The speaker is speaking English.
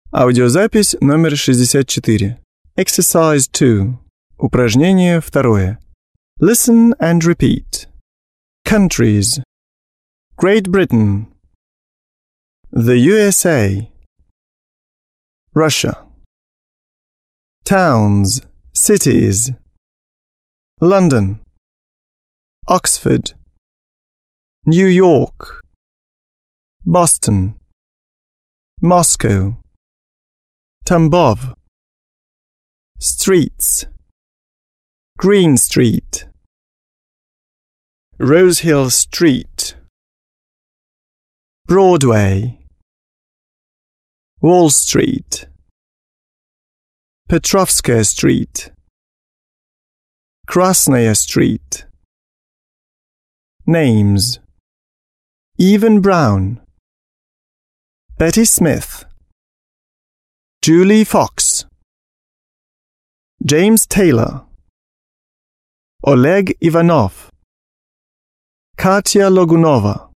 Аудиозапись номер 64. Exercise 2. Упражнение 2. Listen and repeat. Countries: Great Britain, the USA, Russia. Towns, cities: London, Oxford, New York, Boston, Moscow, Tambov. Streets: Green Street, Rose Hill Street, Broadway, Wall Street, Petrovskaya Street, Krasnaya Street. Names: Evan Brown, Betty Smith, Julie Fox, James Taylor, Oleg Ivanov, Katya Logunova.